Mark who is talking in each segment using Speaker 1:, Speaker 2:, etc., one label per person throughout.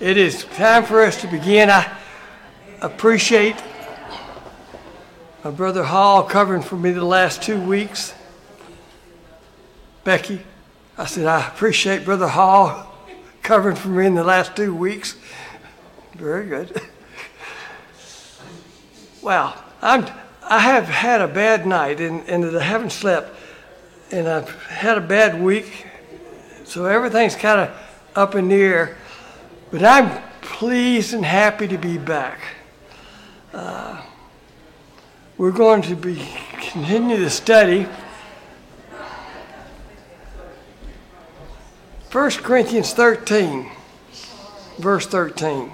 Speaker 1: It is time for us to begin. I appreciate my brother Hall covering for me the last 2 weeks. Becky, I said, I appreciate Brother Hall covering for me in the last 2 weeks. Very good. Wow, I have had a bad night and I haven't slept, and I've had a bad week, so everything's kind of up in the air. But I'm pleased and happy to be back. We're going to continue the study. 1 Corinthians 13, verse 13.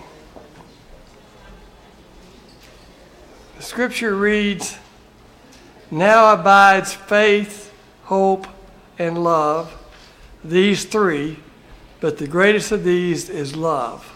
Speaker 1: The scripture reads, "Now abides faith, hope, and love, these three, but the greatest of these is love."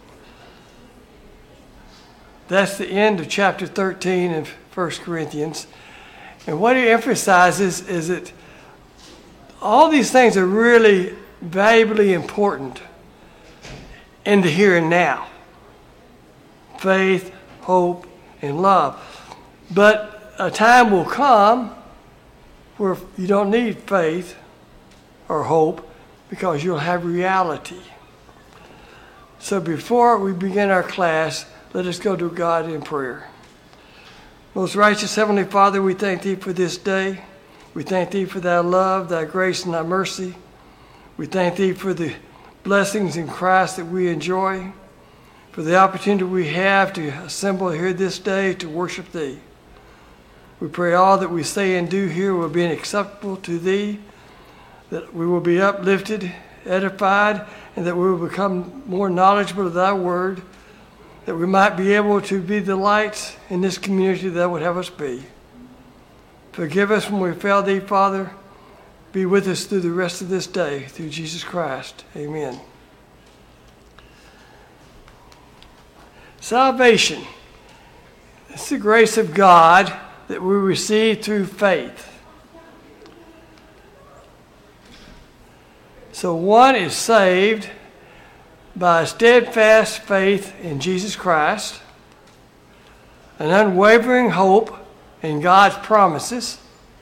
Speaker 1: That's the end of chapter 13 of 1 Corinthians. And what he emphasizes is that all these things are really valuably important in the here and now. Faith, hope, and love. But a time will come where you don't need faith or hope because you'll have reality. So before we begin our class, let us go to God in prayer. Most righteous Heavenly Father, we thank Thee for this day. We thank Thee for Thy love, Thy grace, and Thy mercy. We thank Thee for the blessings in Christ that we enjoy, for the opportunity we have to assemble here this day to worship Thee. We pray all that we say and do here will be acceptable to Thee, that we will be uplifted, edified, and that we will become more knowledgeable of Thy Word, that we might be able to be the lights in this community that would have us be. Forgive us when we fail Thee, Father. Be with us through the rest of this day, through Jesus Christ. Amen. Salvation. It's the grace of God that we receive through faith. So one is saved by a steadfast faith in Jesus Christ, an unwavering hope in God's promises,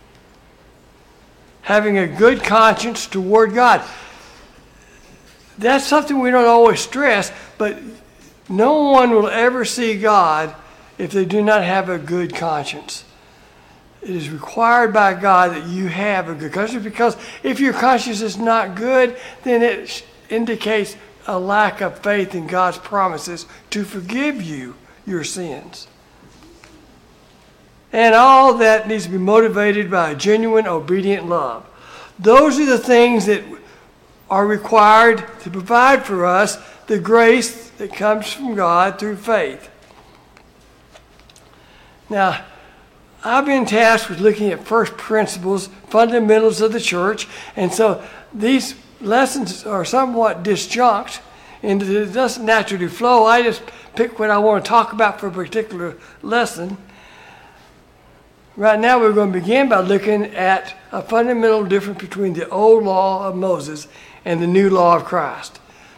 Speaker 1: having a good conscience toward God. That's something we don't always stress, but no one will ever see God if they do not have a good conscience. It is required by God that you have a good conscience, because if your conscience is not good, then it indicates a lack of faith in God's promises to forgive you your sins. And all that needs to be motivated by a genuine, obedient love. Those are the things that are required to provide for us the grace that comes from God through faith. Now, I've been tasked with looking at first principles, fundamentals of the church, and so these lessons are somewhat disjunct, and it doesn't naturally flow. I just pick what I want to talk about for a particular lesson. Right now we're going to begin by looking at a fundamental difference between the old law of Moses and the new law of Christ.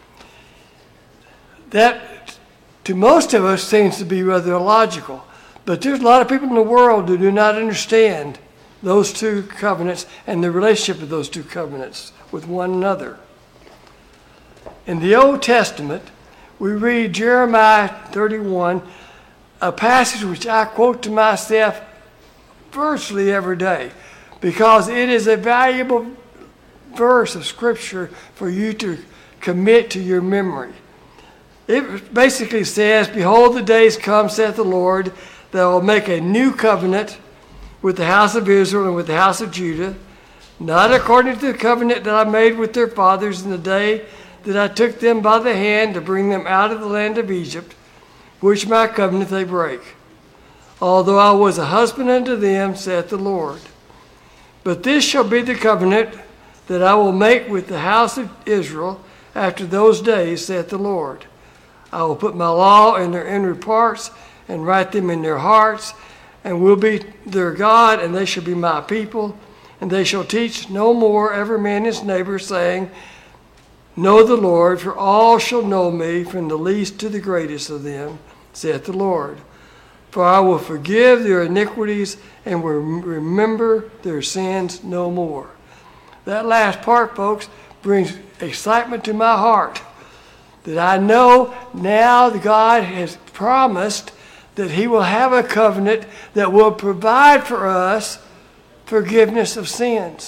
Speaker 1: That, to most of us, seems to be rather illogical. But there's a lot of people in the world who do not understand those two covenants and the relationship of those two covenants with one another. In the Old Testament, we read Jeremiah 31, a passage which I quote to myself virtually every day, because it is a valuable verse of Scripture for you to commit to your memory. It basically says, "Behold, the days come, saith the Lord, that I will make a new covenant with the house of Israel and with the house of Judah, not according to the covenant that I made with their fathers in the day that I took them by the hand to bring them out of the land of Egypt, which my covenant they break. Although I was a husband unto them, saith the Lord. But this shall be the covenant that I will make with the house of Israel after those days, saith the Lord. I will put my law in their inward parts and write them in their hearts, and will be their God, and they shall be my people. And they shall teach no more every man his neighbor, saying, know the Lord, for all shall know me, from the least to the greatest of them, saith the Lord. For I will forgive their iniquities and will remember their sins no more. That last part, folks, brings excitement to my heart, that I know now that God has promised that he will have a covenant that will provide for us forgiveness of sins.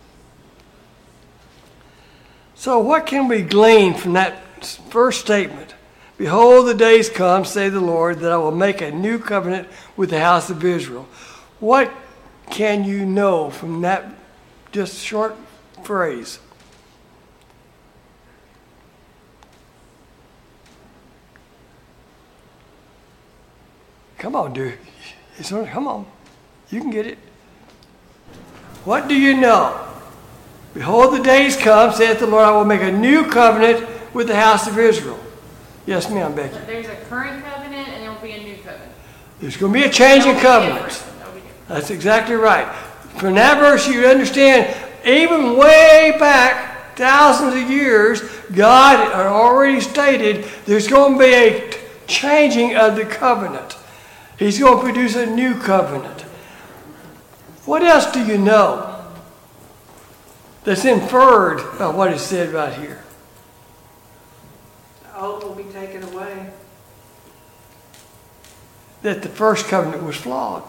Speaker 1: So what can we glean from that first statement? Behold, the days come, say the Lord, that I will make a new covenant with the house of Israel. What can you know from that just short phrase? Come on, dude. Come on. You can get it. What do you know? Behold, the days come, saith the Lord, I will make a new covenant with the house of Israel. Yes, ma'am, Becky.
Speaker 2: There's a current covenant and there will be a new covenant.
Speaker 1: There's going to be a change in covenants. That's exactly right. From that verse, you understand, even way back, thousands of years, God had already stated there's going to be a changing of the covenant. He's going to produce a new covenant. What else do you know that's inferred by what is said right here?
Speaker 3: The oath will be taken away.
Speaker 1: That the first covenant was flawed.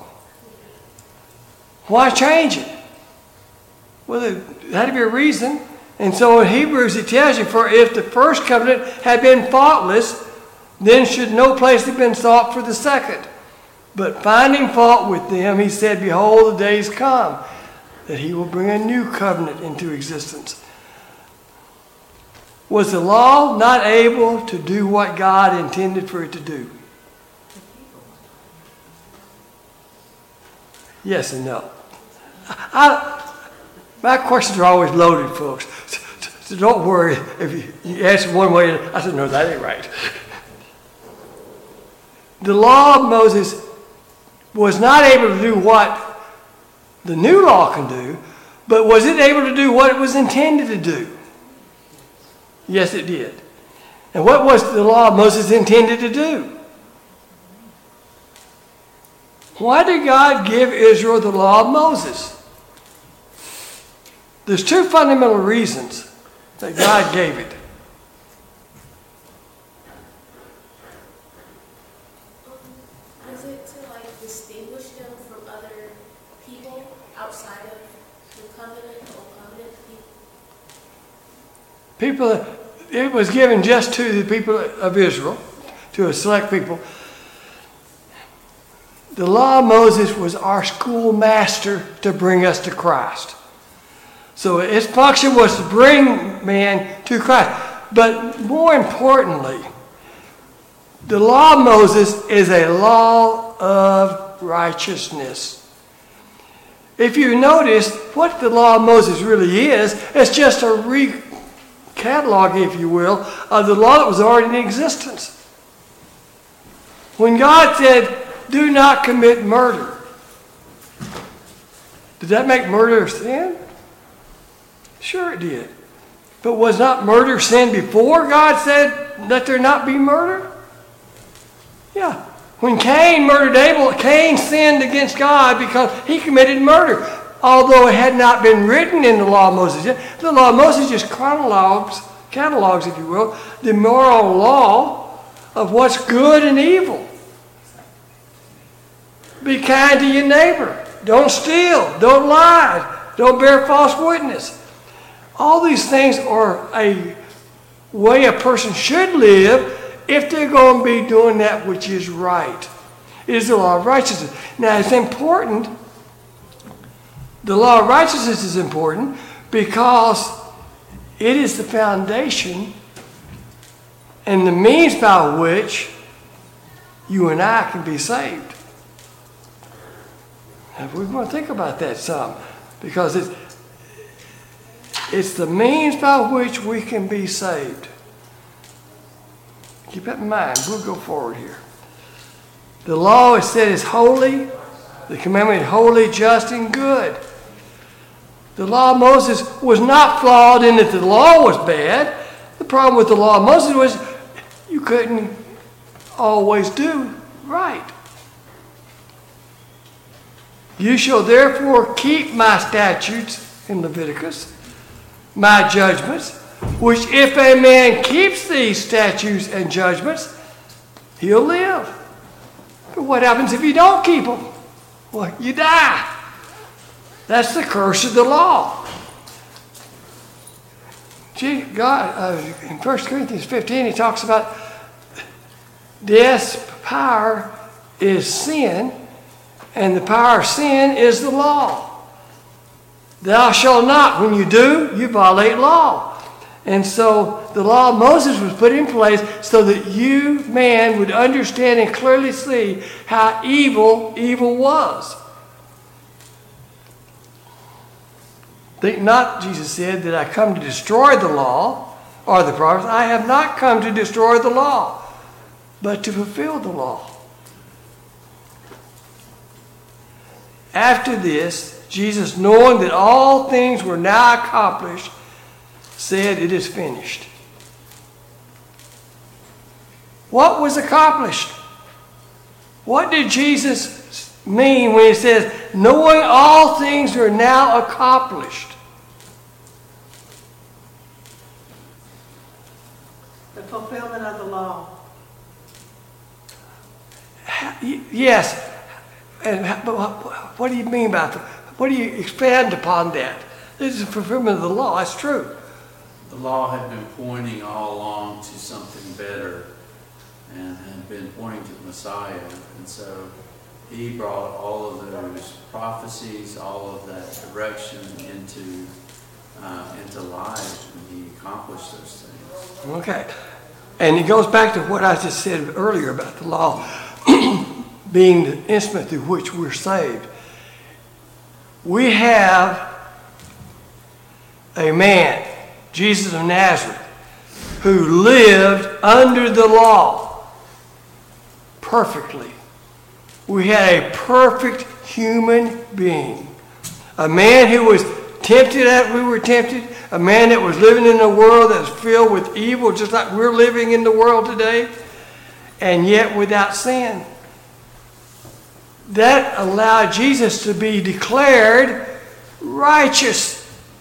Speaker 1: Why change it? Well, there had to be a reason. And so in Hebrews it tells you, for if the first covenant had been faultless, then should no place have been sought for the second. But finding fault with them, he said, behold, the days come, that he will bring a new covenant into existence. Was the law not able to do what God intended for it to do? Yes and no. My questions are always loaded, folks. So don't worry if you answer one way. I said, no, that ain't right. The law of Moses was not able to do what the new law can do, but was it able to do what it was intended to do? Yes, it did. And what was the law of Moses intended to do? Why did God give Israel the law of Moses? There's two fundamental reasons that God gave it.
Speaker 4: Was it to distinguish them from other people outside of the covenant or covenant people?
Speaker 1: It was given just to the people of Israel, to a select people. The law of Moses was our schoolmaster to bring us to Christ. So its function was to bring man to Christ. But more importantly, the law of Moses is a law of righteousness. If you notice, what the law of Moses really is, it's just a catalog, if you will, of the law that was already in existence. When God said, do not commit murder, did that make murder a sin? Sure it did. But was not murder sin before God said, let there not be murder? Yeah. When Cain murdered Abel, Cain sinned against God because he committed murder. Although it had not been written in the law of Moses yet. The law of Moses just catalogs, if you will, the moral law of what's good and evil. Be kind to your neighbor. Don't steal. Don't lie. Don't bear false witness. All these things are a way a person should live if they're going to be doing that which is right. It is the law of righteousness. Now, it's important. The law of righteousness is important because it is the foundation and the means by which you and I can be saved. Now, we're going to think about that some because it's the means by which we can be saved. Keep that in mind. We'll go forward here. The law is said is holy. The commandment is holy, just, and good. The law of Moses was not flawed in that the law was bad. The problem with the law of Moses was you couldn't always do right. You shall therefore keep my statutes in Leviticus, my judgments, which if a man keeps these statutes and judgments, he'll live. But what happens if you don't keep them? Well, you die. That's the curse of the law. God, in 1 Corinthians 15, he talks about death's power is sin, and the power of sin is the law. Thou shalt not. When you do, you violate law. And so the law of Moses was put in place so that you, man, would understand and clearly see how evil was. Think not, Jesus said, that I come to destroy the law or the prophets. I have not come to destroy the law, but to fulfill the law. After this, Jesus, knowing that all things were now accomplished, said, it is finished. What was accomplished? What did Jesus mean when he says, knowing all things are now accomplished?
Speaker 3: The fulfillment of the law.
Speaker 1: Yes. But what do you mean by that? What do you expand upon that? This is the fulfillment of the law. That's true.
Speaker 5: The law had been pointing all along to something better and had been pointing to the Messiah. And so he brought all of those prophecies, all of that direction into life, and he accomplished those things.
Speaker 1: Okay. And it goes back to what I just said earlier about the law being the instrument through which we're saved. We have a man, Jesus of Nazareth, who lived under the law perfectly. We had a perfect human being. A man who was tempted as we were tempted. A man that was living in a world that's filled with evil, just like we're living in the world today, and yet without sin. That allowed Jesus to be declared righteous.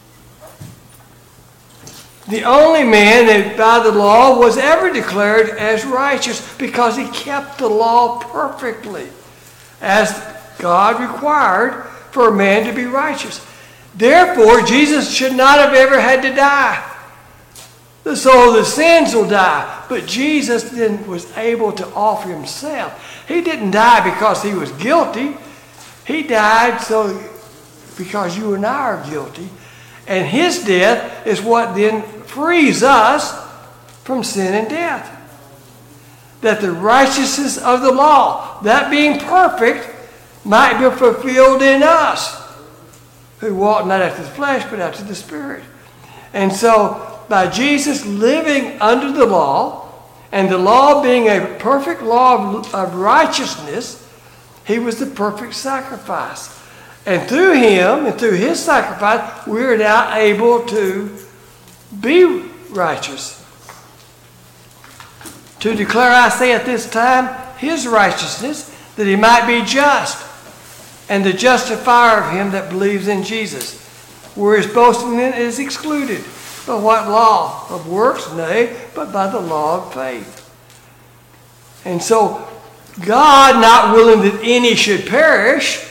Speaker 1: The only man that by the law was ever declared as righteous because he kept the law perfectly, as God required for a man to be righteous. Therefore, Jesus should not have ever had to die. So the sins will die. But Jesus then was able to offer himself. He didn't die because he was guilty. He died because you and I are guilty. And his death is what then frees us from sin and death. That the righteousness of the law, that being perfect, might be fulfilled in us, who walk not after the flesh, but after the Spirit. And so, by Jesus living under the law, and the law being a perfect law of righteousness, he was the perfect sacrifice. And through him, and through his sacrifice, we are now able to be righteous. To declare, I say at this time, his righteousness, that he might be just, and the justifier of him that believes in Jesus. Whereas boasting then is excluded. By what law? Of works? Nay, but by the law of faith. And so, God, not willing that any should perish,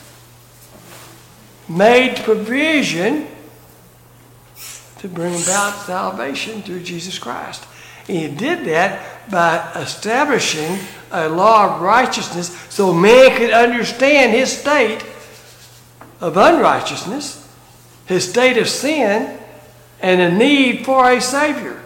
Speaker 1: made provision to bring about salvation through Jesus Christ. And he did that by establishing a law of righteousness so man could understand his state of unrighteousness, his state of sin, and a need for a Savior.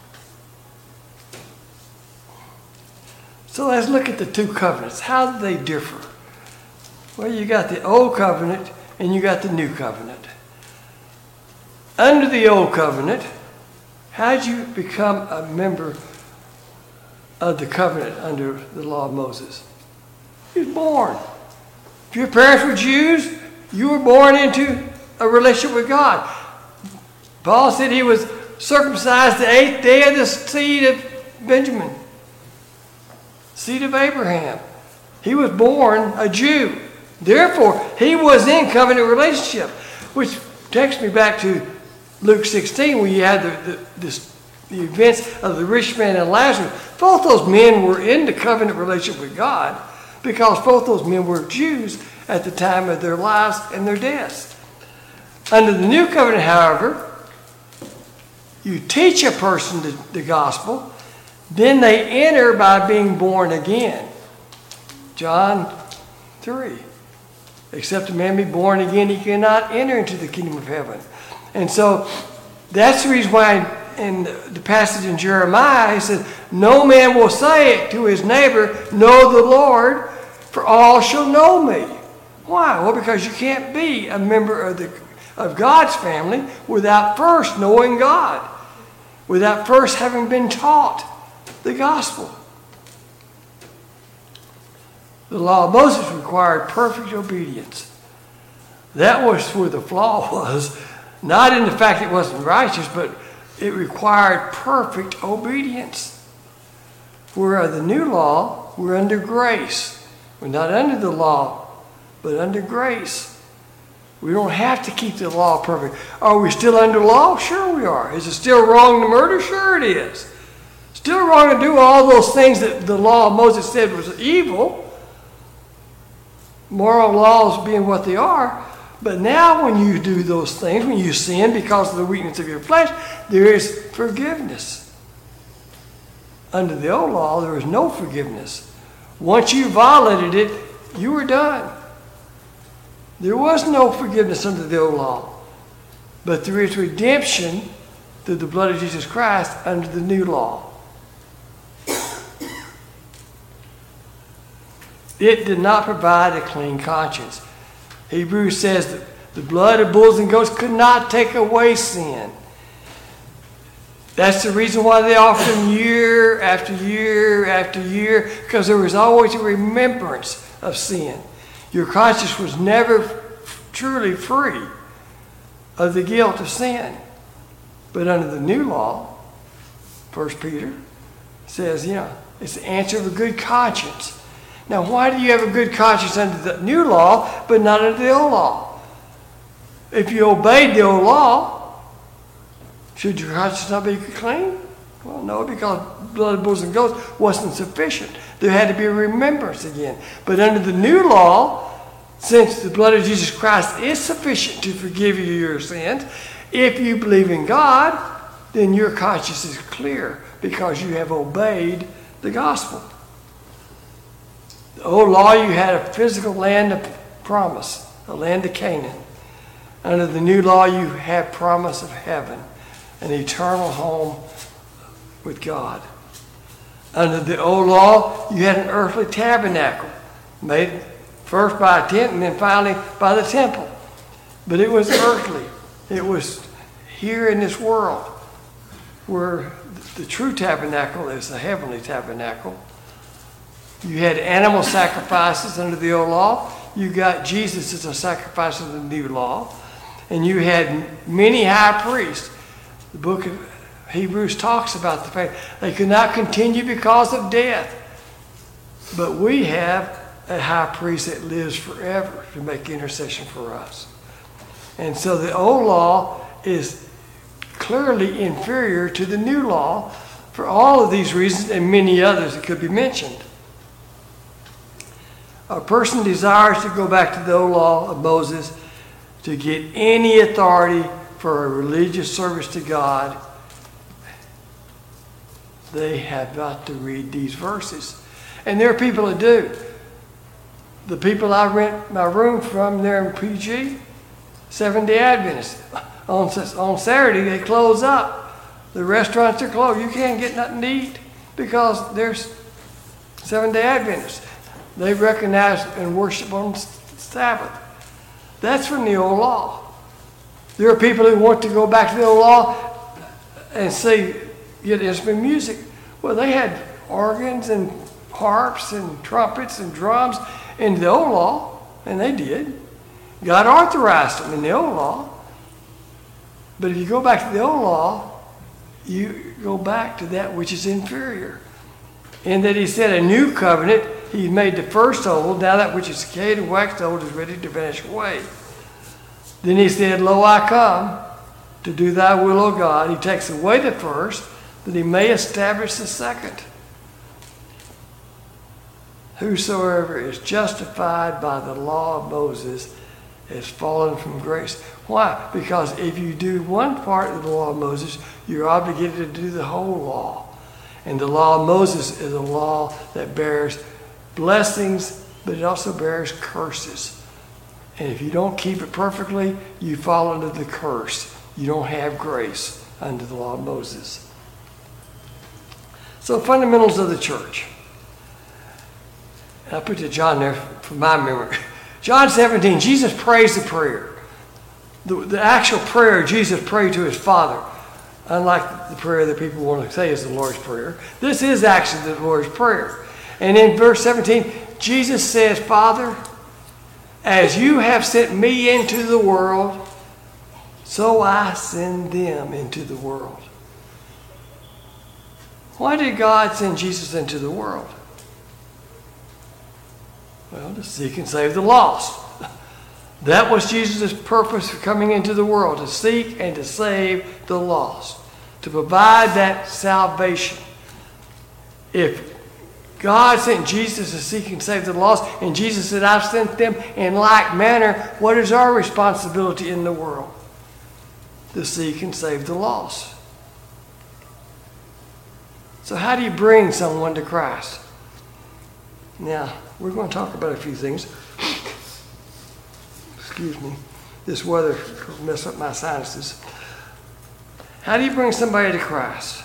Speaker 1: So let's look at the two covenants. How do they differ? Well, you got the old covenant and you got the new covenant. Under the old covenant, how did you become a member of the covenant under the law of Moses? You was born. If your parents were Jews, you were born into a relationship with God. Paul said he was circumcised the 8th day of the seed of Benjamin, seed of Abraham. He was born a Jew. Therefore, he was in covenant relationship, which takes me back to Luke 16, where you had the events of the rich man and Lazarus. Both those men were in the covenant relationship with God because both those men were Jews at the time of their lives and their deaths. Under the new covenant, however, you teach a person the gospel, then they enter by being born again. John 3. Except a man be born again, he cannot enter into the kingdom of heaven. And so that's the reason why in the passage in Jeremiah, he said, no man will say to his neighbor, know the Lord, for all shall know me. Why? Well, because you can't be a member of God's family without first knowing God, without first having been taught the gospel. The law of Moses required perfect obedience. That was where the flaw was. Not in the fact it wasn't righteous, but it required perfect obedience. Whereas the new law, we're under grace. We're not under the law, but under grace. We don't have to keep the law perfect. Are we still under law? Sure we are. Is it still wrong to murder? Sure it is. Still wrong to do all those things that the law of Moses said was evil. Moral laws being what they are. But now when you do those things, when you sin because of the weakness of your flesh, there is forgiveness. Under the old law, there was no forgiveness. Once you violated it, you were done. There was no forgiveness under the old law. But there is redemption through the blood of Jesus Christ under the new law. It did not provide a clean conscience. Hebrews says that the blood of bulls and goats could not take away sin. That's the reason why they offered them year after year after year, because there was always a remembrance of sin. Your conscience was never truly free of the guilt of sin. But under the new law, 1 Peter says, it's the answer of a good conscience. Now, why do you have a good conscience under the new law, but not under the old law? If you obeyed the old law, should your conscience not be clean? Well, no, because blood of bulls and goats wasn't sufficient. There had to be a remembrance again. But under the new law, since the blood of Jesus Christ is sufficient to forgive you your sins, if you believe in God, then your conscience is clear because you have obeyed the gospel. The old law, you had a physical land of promise, a land of Canaan. Under the new law, you have promise of heaven, an eternal home with God. Under the old law, you had an earthly tabernacle, made first by a tent and then finally by the temple. But it was earthly. It was here in this world, where the true tabernacle is the heavenly tabernacle. You had animal sacrifices under the old law. You got Jesus as a sacrifice of the new law. And you had many high priests. The book of Hebrews talks about the fact they could not continue because of death. But we have a high priest that lives forever to make intercession for us. And so the old law is clearly inferior to the new law for all of these reasons and many others that could be mentioned. A person desires to go back to the old law of Moses to get any authority for a religious service to God. They have got to read these verses. And there are people that do. The people I rent my room from there in PG, Seventh-day Adventists. On Saturday, they close up. The restaurants are closed. You can't get nothing to eat because there's Seventh-day Adventists. They recognize and worship on Sabbath. That's from the old law. There are people who want to go back to the old law and get instrument music. Well, they had organs and harps and trumpets and drums in the old law, and they did. God authorized them in the old law. But if you go back to the old law, you go back to that which is inferior. In that he said, a new covenant, he made the first old, now that which is decayed and waxed old is ready to vanish away. Then he said, lo, I come to do thy will, O God. He takes away the first, that he may establish the second. Whosoever is justified by the law of Moses has fallen from grace. Why? Because if you do one part of the law of Moses, you're obligated to do the whole law. And the law of Moses is a law that bears blessings, but it also bears curses. And if you don't keep it perfectly, you fall under the curse. You don't have grace under the law of Moses. So fundamentals of the church. And I put the John there for my memory. John 17, Jesus prays the prayer. The actual prayer Jesus prayed to his Father. Unlike the prayer that people want to say is the Lord's Prayer. This is actually the Lord's Prayer. And in verse 17, Jesus says, Father, as you have sent me into the world, so I send them into the world. Why did God send Jesus into the world? Well, to seek and save the lost. That was Jesus' purpose for coming into the world, to seek and to save the lost, to provide that salvation. If God sent Jesus to seek and save the lost, and Jesus said, I've sent them in like manner, what is our responsibility in the world? To seek and save the lost. So how do you bring someone to Christ? Now, we're going to talk about a few things. Excuse me. This weather will mess up my sinuses. How do you bring somebody to Christ?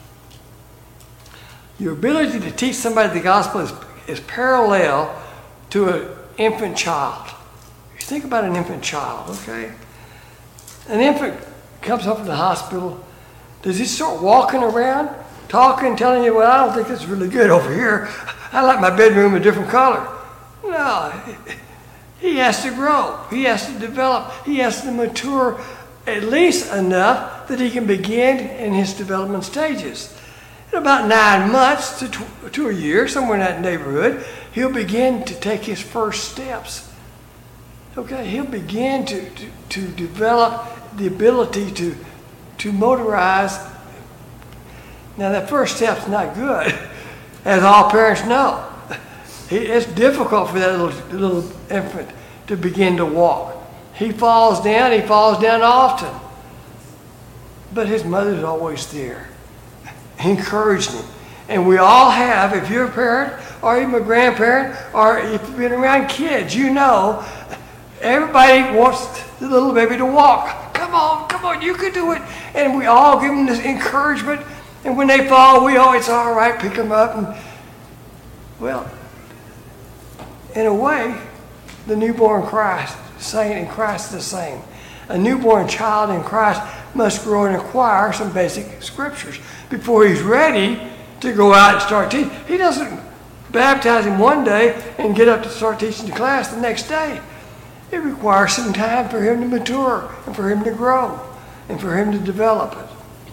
Speaker 1: Your ability to teach somebody the gospel is parallel to an infant child. You think about an infant child, okay? An infant comes home from the hospital. Does he start walking around, talking, telling you, well, I don't think this is really good over here. I like my bedroom a different color. No. He has to grow. He has to develop. He has to mature at least enough that he can begin in his development stages. In about 9 months to a year, somewhere in that neighborhood, he'll begin to take his first steps. Okay, he'll begin to develop the ability to motorize. Now, that first step's not good, as all parents know. It's difficult for that little infant to begin to walk. He falls down often. But his mother's always there, encouraging him. And we all have, if you're a parent, or even a grandparent, or if you've been around kids, you know, everybody wants the little baby to walk. Come on, you can do it. And we all give them this encouragement. And when they fall, it's all right, pick them up. And, well, in a way, the newborn Christ, saint in Christ is the same. A newborn child in Christ must grow and acquire some basic scriptures before he's ready to go out and start teaching. He doesn't baptize him one day and get up to start teaching the class the next day. It requires some time for him to mature and for him to grow and for him to develop it.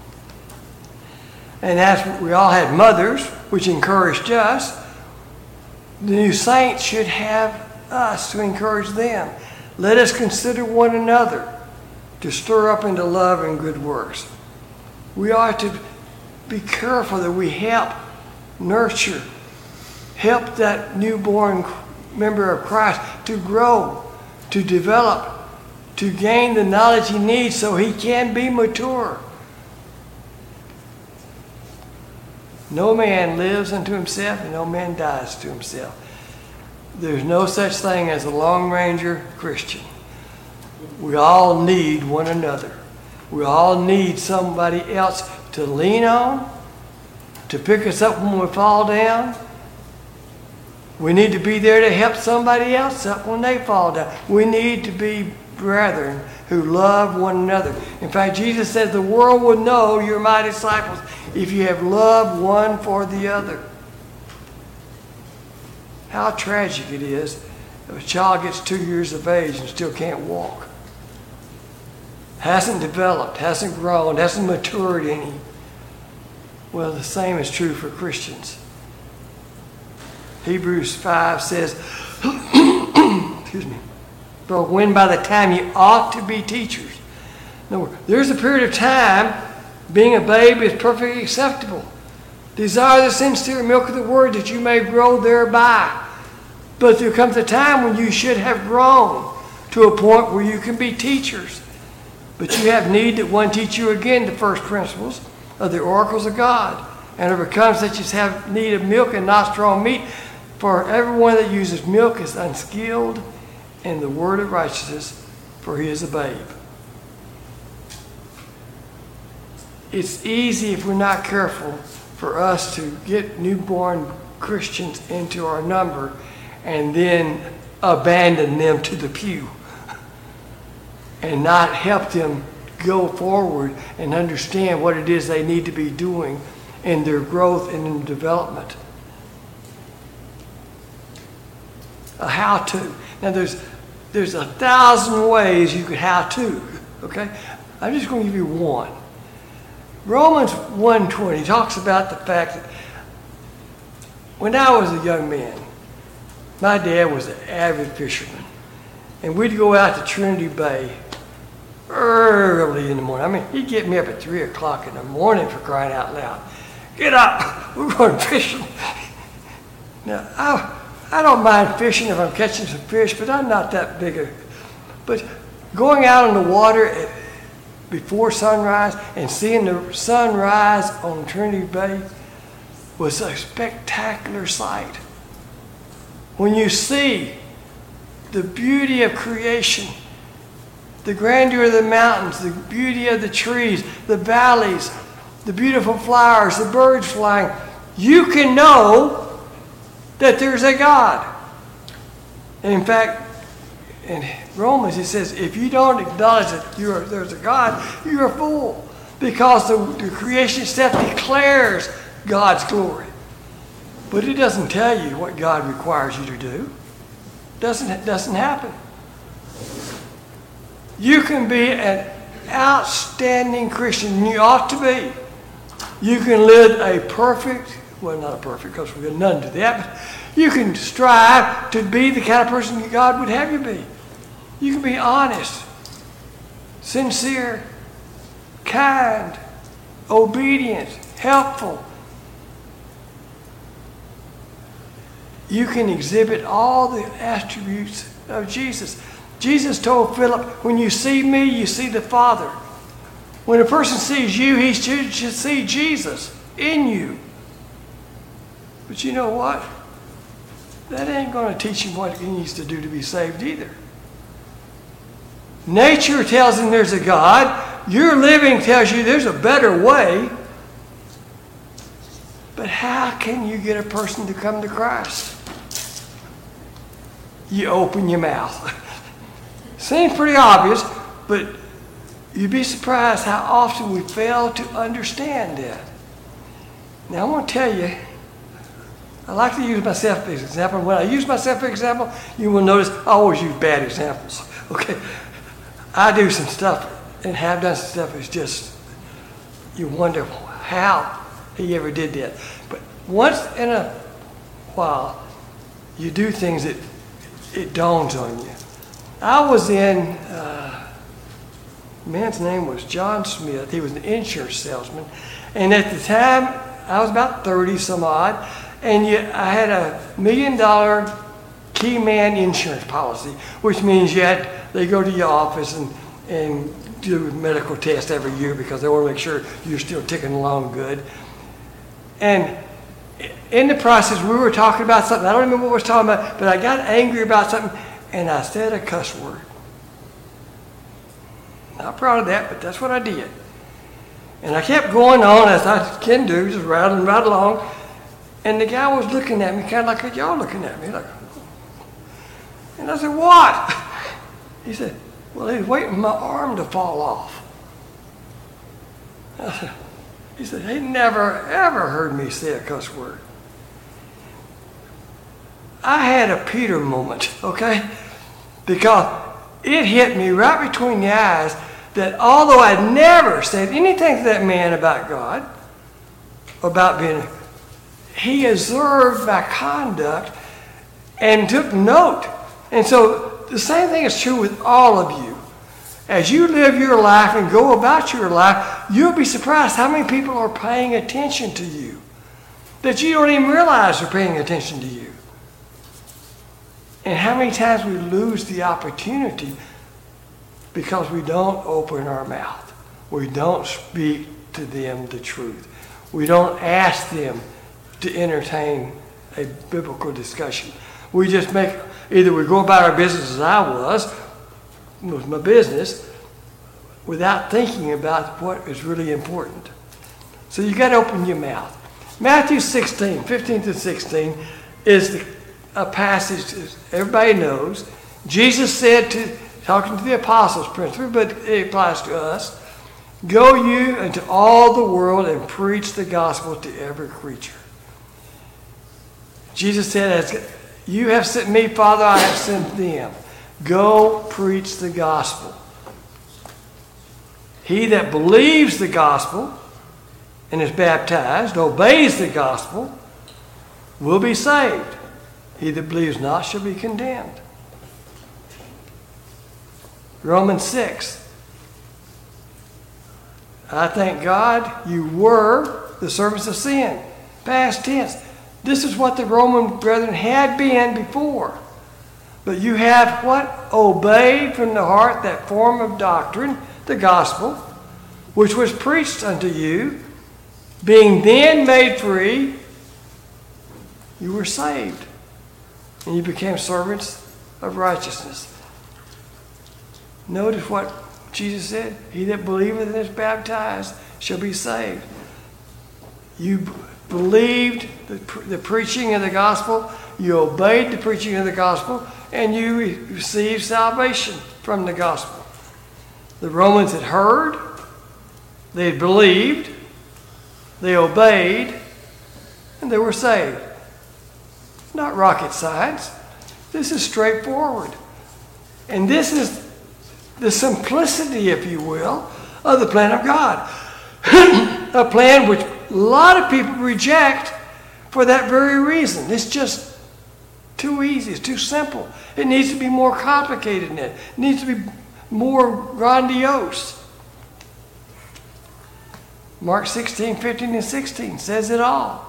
Speaker 1: And as we all had mothers, which encouraged us, the new saints should have us to encourage them. Let us consider one another to stir up into love and good works. We ought to be careful that we help nurture, help that newborn member of Christ to grow, to develop, to gain the knowledge he needs so he can be mature. No man lives unto himself, and no man dies to himself. There's no such thing as a Lone Ranger Christian. We all need one another. We all need somebody else to lean on, to pick us up when we fall down. We need to be there to help somebody else up when they fall down. We need to be brethren who love one another. In fact, Jesus said, the world will know you're my disciples if you have love one for the other. How tragic it is if a child gets 2 years of age and still can't walk. Hasn't developed, hasn't grown, hasn't matured any. Well, the same is true for Christians. Hebrews 5 says, excuse me, but when by the time you ought to be teachers. No, there's a period of time being a babe is perfectly acceptable. Desire the sincere milk of the word that you may grow thereby. But there comes a time when you should have grown to a point where you can be teachers. But you have need that one teach you again the first principles of the oracles of God, and overcome such as have need of milk and not strong meat. For everyone that uses milk is unskilled in the word of righteousness, for he is a babe. It's easy, if we're not careful, for us to get newborn Christians into our number and then abandon them to the pew and not help them go forward and understand what it is they need to be doing in their growth and in development. A how-to. Now there's 1,000 ways you could how-to, okay? I'm just going to give you one. Romans 1:20 talks about the fact that when I was a young man, my dad was an avid fisherman, and we'd go out to Trinity Bay early in the morning. I mean, he'd get me up at 3 o'clock in the morning, for crying out loud. Get up, we're going fishing. Now, I don't mind fishing if I'm catching some fish, but I'm not that big a... But going out on the water before sunrise and seeing the sunrise on Trinity Bay was a spectacular sight. When you see the beauty of creation, the grandeur of the mountains, the beauty of the trees, the valleys, the beautiful flowers, the birds flying, you can know that there's a God. And in fact, in Romans it says, if you don't acknowledge that there's a God, you're a fool. Because the creation itself declares God's glory. But it doesn't tell you what God requires you to do. It doesn't happen. You can be an outstanding Christian, and you ought to be. You can live a perfect, well, not a perfect, because we've got none to that, but you can strive to be the kind of person that God would have you be. You can be honest, sincere, kind, obedient, helpful. You can exhibit all the attributes of Jesus. Jesus told Philip, when you see me, you see the Father. When a person sees you, he should see Jesus in you. But you know what? That ain't going to teach him what he needs to do to be saved either. Nature tells him there's a God. Your living tells you there's a better way. But how can you get a person to come to Christ? You open your mouth. Seems pretty obvious, but you'd be surprised how often we fail to understand that. Now I want to tell you, I like to use myself as an example. When I use myself as an example, you will notice I always use bad examples. Okay, I do some stuff and have done some stuff that's just, you wonder how he ever did that. But once in a while, you do things that it dawns on you. I was in, man's name was John Smith. He was an insurance salesman. And at the time, I was about 30 some odd. And I had $1 million key man insurance policy, which means they go to your office and do a medical test every year because they want to make sure you're still ticking along good. And in the process, we were talking about something. I don't remember what we were talking about, but I got angry about something, and I said a cuss word. Not proud of that, but that's what I did. And I kept going on, as I can do, just rattling right along. And the guy was looking at me, kind of like y'all looking at me. Like, and I said, what? He said, well, he's waiting for my arm to fall off. He said, he never, ever heard me say a cuss word. I had a Peter moment, okay? Because it hit me right between the eyes that although I'd never said anything to that man about God, about being, he observed my conduct and took note. And so the same thing is true with all of you. As you live your life and go about your life, you'll be surprised how many people are paying attention to you that you don't even realize are paying attention to you. And how many times we lose the opportunity because we don't open our mouth. We don't speak to them the truth. We don't ask them to entertain a biblical discussion. We just make, either we go about our business as I was with my business, without thinking about what is really important. So you got to open your mouth. Matthew 16, 15 to 16 is a passage that everybody knows. Jesus said talking to the apostles principally, but it applies to us, go you into all the world and preach the gospel to every creature. Jesus said, as you have sent me, Father, I have sent them. Go preach the gospel. He that believes the gospel and is baptized, obeys the gospel, will be saved. He that believes not shall be condemned. Romans 6. I thank God you were the servants of sin. Past tense. This is what the Roman brethren had been before. But you have what? Obeyed from the heart that form of doctrine, the gospel, which was preached unto you. Being then made free, you were saved. And you became servants of righteousness. Notice what Jesus said. He that believeth and is baptized shall be saved. You believed the preaching of the gospel. You obeyed the preaching of the gospel. And you received salvation from the gospel. The Romans had heard. They had believed. They obeyed. And they were saved. Not rocket science. This is straightforward. And this is the simplicity, if you will, of the plan of God. A plan which a lot of people reject for that very reason. It's just too easy. It's too simple. It needs to be more complicated than that. It needs to be more grandiose. Mark 16, 15, and 16 says it all.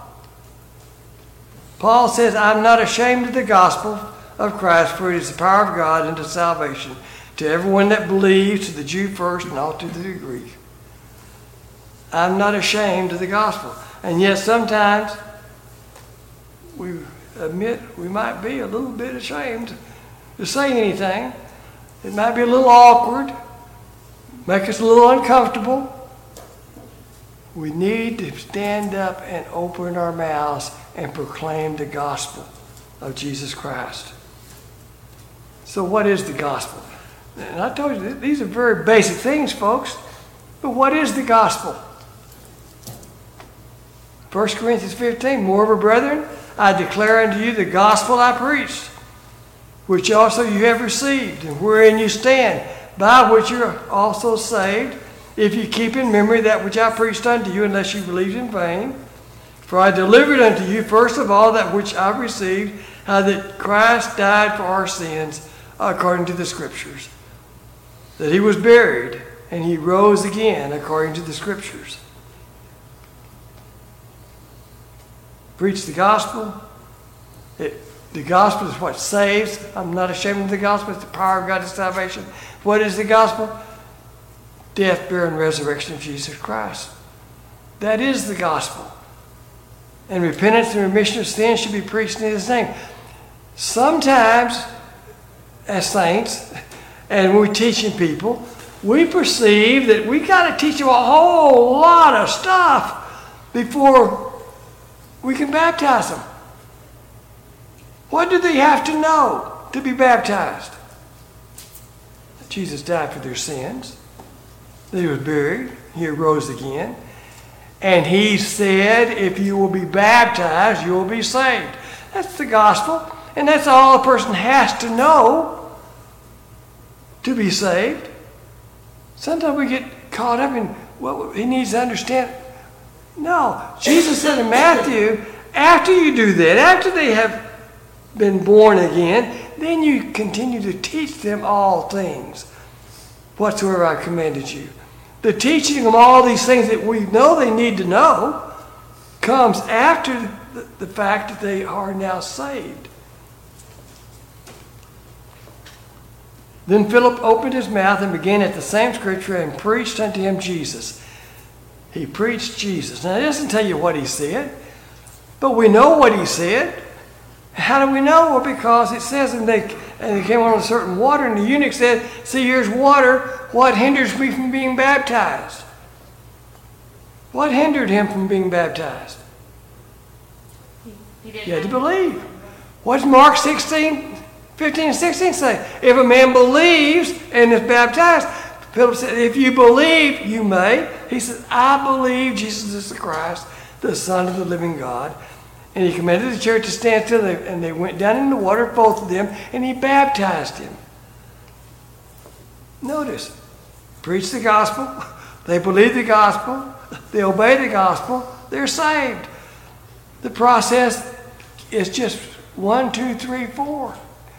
Speaker 1: Paul says, I'm not ashamed of the gospel of Christ, for it is the power of God unto salvation to everyone that believes, to the Jew first and all to the Greek. I'm not ashamed of the gospel. And yet sometimes we admit we might be a little bit ashamed to say anything. It might be a little awkward, make us a little uncomfortable. We need to stand up and open our mouths and proclaim the gospel of Jesus Christ. So what is the gospel? And I told you, these are very basic things, folks. But what is the gospel? 1 Corinthians 15, moreover, brethren, I declare unto you the gospel I preached, which also you have received, and wherein you stand, by which you are also saved, if you keep in memory that which I preached unto you, unless you believed in vain. For I delivered unto you first of all that which I received, how that Christ died for our sins, according to the Scriptures, that he was buried, and he rose again, according to the Scriptures. Preach the gospel. The gospel is what saves. I'm not ashamed of the gospel. It's the power of God to salvation. What is the gospel? Death, burial, and resurrection of Jesus Christ. That is the gospel. And repentance and remission of sin should be preached in his name. Sometimes, as saints, and we're teaching people, we perceive that we got to teach them a whole lot of stuff before we can baptize them. What do they have to know to be baptized? That Jesus died for their sins, that he was buried, he arose again, and he said, if you will be baptized, you will be saved. That's the gospel, and that's all a person has to know to be saved. Sometimes we get caught up in, well, he needs to understand No. Jesus said in Matthew, after you do that, after they have been born again, then you continue to teach them all things, whatsoever I commanded you. The teaching them all these things that we know they need to know comes after the fact that they are now saved. Then Philip opened his mouth and began at the same scripture and preached unto him Jesus. He preached Jesus. Now, it doesn't tell you what he said, but we know what he said. How do we know? Well, because it says, and they came on a certain water, and the eunuch said, see, here's water. What hinders me from being baptized? What hindered him from being baptized?
Speaker 2: He didn't
Speaker 1: You had to
Speaker 2: have-
Speaker 1: believe. What's Mark 16, 15 and 16 say? If a man believes and is baptized, Philip said, if you believe, you may. He said, I believe Jesus is the Christ, the Son of the living God. And he commanded the church to stand still, and they went down in the water, both of them, and he baptized him. Notice, preach the gospel, they believe the gospel, they obey the gospel, they're saved. The process is just 1, 2, 3, 4.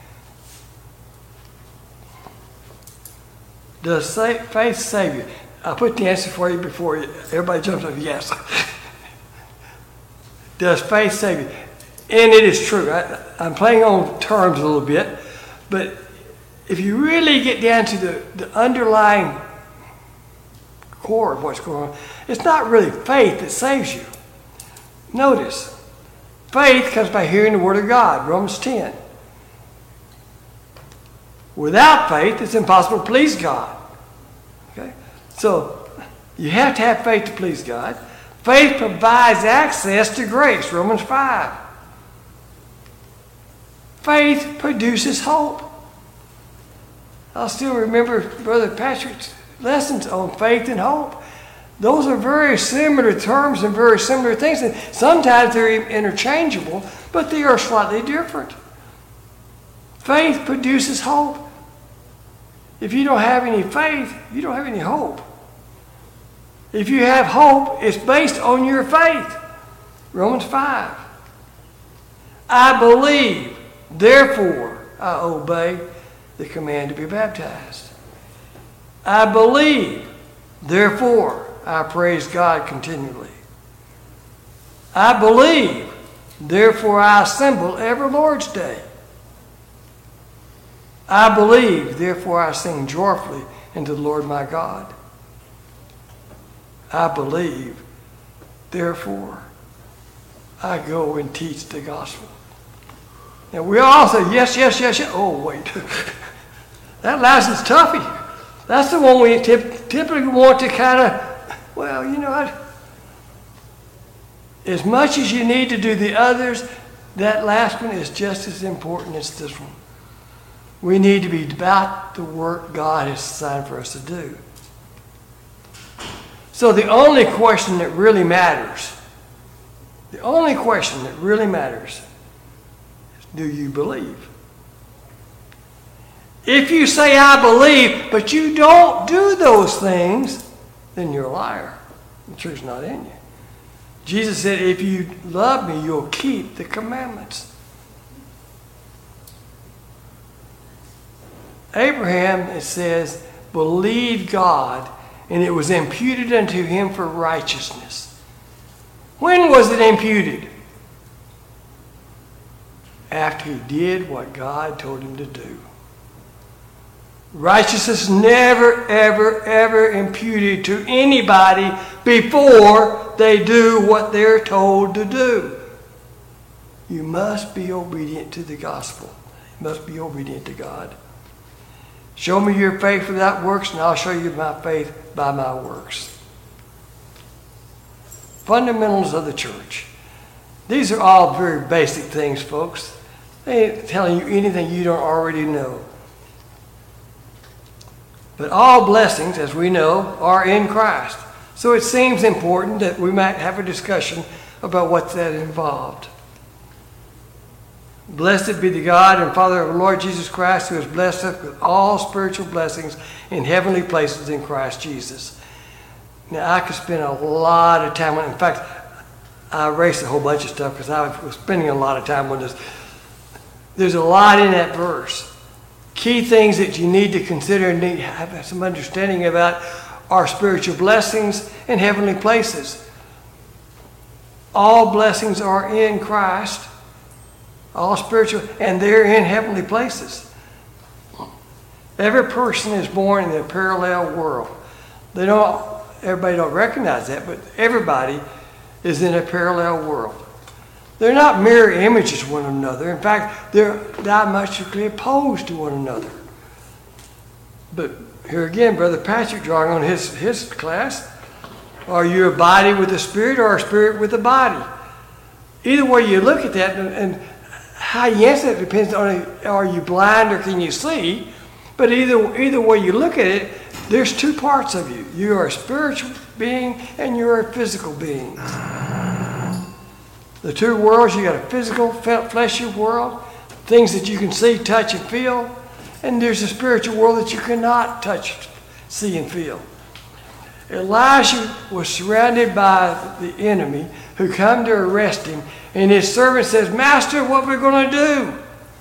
Speaker 1: Does faith save you? I'll put the answer for you before everybody jumps up. Yes. Does faith save you? And it is true. I'm playing on terms a little bit, but if you really get down to the underlying core of what's going on, it's not really faith that saves you. Notice, faith comes by hearing the Word of God, Romans 10. Without faith, it's impossible to please God. Okay? So, you have to have faith to please God. Faith provides access to grace, Romans 5. Faith produces hope. I still remember Brother Patrick's lessons on faith and hope. Those are very similar terms and very similar things. And sometimes they're interchangeable, but they are slightly different. Faith produces hope. If you don't have any faith, you don't have any hope. If you have hope, it's based on your faith. Romans 5. I believe, therefore I obey the command to be baptized. I believe, therefore I praise God continually. I believe, therefore I assemble every Lord's Day. I believe, therefore I sing joyfully unto the Lord my God. I believe, therefore I go and teach the gospel. Now we all say, yes, yes, yes, yes. Oh, wait. That last is toughy. That's the one we typically want to kind of, well, you know what? As much as you need to do the others, that last one is just as important as this one. We need to be about the work God has assigned for us to do. So the only question that really matters, is, do you believe? If you say, I believe, but you don't do those things, then you're a liar. The truth's not in you. Jesus said, if you love me, you'll keep the commandments. Abraham, it says, believed God, and it was imputed unto him for righteousness. When was it imputed? After he did what God told him to do. Righteousness never, ever, ever imputed to anybody before they do what they're told to do. You must be obedient to the gospel. You must be obedient to God. Show me your faith without works, and I'll show you my faith by my works. Fundamentals of the church. These are all very basic things, folks. They ain't telling you anything you don't already know. But all blessings, as we know, are in Christ. So it seems important that we might have a discussion about what that involved. Blessed be the God and Father of our Lord Jesus Christ, who has blessed us with all spiritual blessings in heavenly places in Christ Jesus. Now, I could spend a lot of time on it. In fact, I erased a whole bunch of stuff because I was spending a lot of time on this. There's a lot in that verse. Key things that you need to consider and need to have some understanding about are spiritual blessings and heavenly places. All blessings are in Christ, all spiritual, and they're in heavenly places. Every person is born in a parallel world. Everybody don't recognize that, but everybody is in a parallel world. They're not mirror images of one another. In fact, they're diametrically opposed to one another. But here again, Brother Patrick drawing on his class, are you a body with a spirit or a spirit with a body? Either way you look at that, and how you answer it depends on, are you blind or can you see? But either way you look at it, there's two parts of you. You are a spiritual being and you're a physical being. The two worlds, you got a physical, fleshy world, things that you can see, touch, and feel. And there's a spiritual world that you cannot touch, see, and feel. Elijah was surrounded by the enemy who come to arrest him. And his servant says, Master, what are we going to do?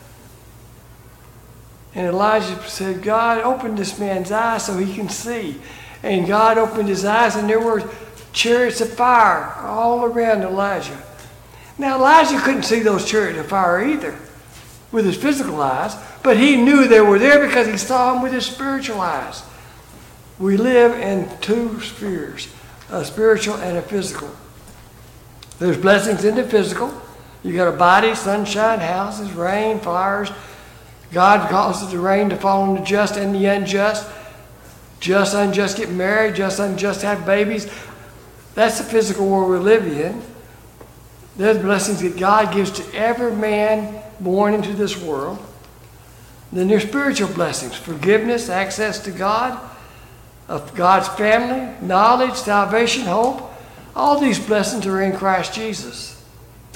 Speaker 1: And Elijah said, God, open this man's eyes so he can see. And God opened his eyes, and there were chariots of fire all around Elijah. Now, Elijah couldn't see those chariots of fire either with his physical eyes, but he knew they were there because he saw them with his spiritual eyes. We live in two spheres, a spiritual and a physical. There's blessings in the physical. You got a body, sunshine, houses, rain, flowers. God causes the rain to fall on the just and the unjust. Just, unjust get married, just, unjust have babies. That's the physical world we live in. There's blessings that God gives to every man born into this world. Then there's spiritual blessings, forgiveness, access to God, of God's family, knowledge, salvation, hope. All these blessings are in Christ Jesus.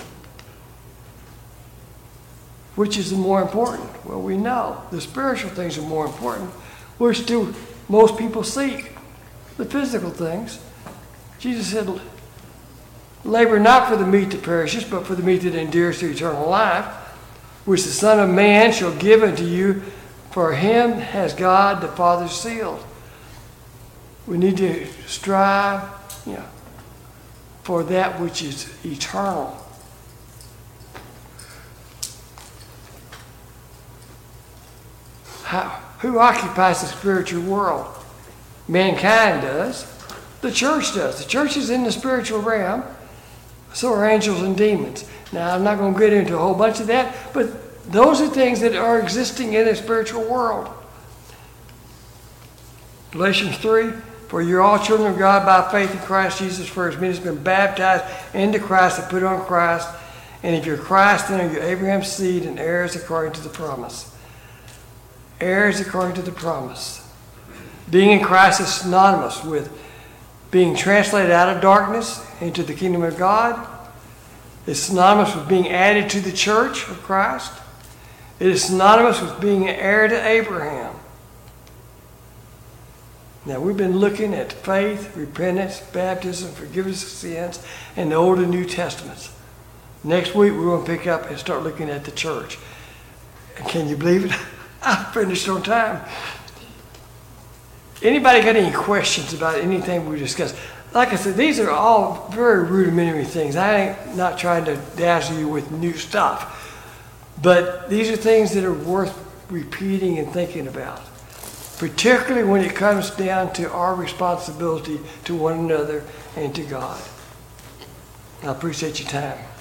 Speaker 1: Which is the more important? Well, we know the spiritual things are more important. Most people seek the physical things. Jesus said, labor not for the meat that perishes, but for the meat that endures to eternal life, which the Son of Man shall give unto you, for him has God the Father sealed. We need to strive for that which is eternal. Who occupies the spiritual world? Mankind does. The church does. The church is in the spiritual realm. So are angels and demons. Now, I'm not going to get into a whole bunch of that, but those are things that are existing in the spiritual world. Galatians 3, for you're all children of God by faith in Christ Jesus, for as many as been baptized into Christ and put on Christ. And if you're Christ, then you're Abraham's seed and heirs according to the promise. Heirs according to the promise. Being in Christ is synonymous with being translated out of darkness into the kingdom of God. It's synonymous with being added to the church of Christ. It is synonymous with being an heir to Abraham. Now, we've been looking at faith, repentance, baptism, forgiveness of sins, and the Old and New Testaments. Next week, we're going to pick up and start looking at the church. And can you believe it? I finished on time. Anybody got any questions about anything we discussed? Like I said, these are all very rudimentary things. I ain't not trying to dazzle you with new stuff. But these are things that are worth repeating and thinking about. Particularly when it comes down to our responsibility to one another and to God. I appreciate your time.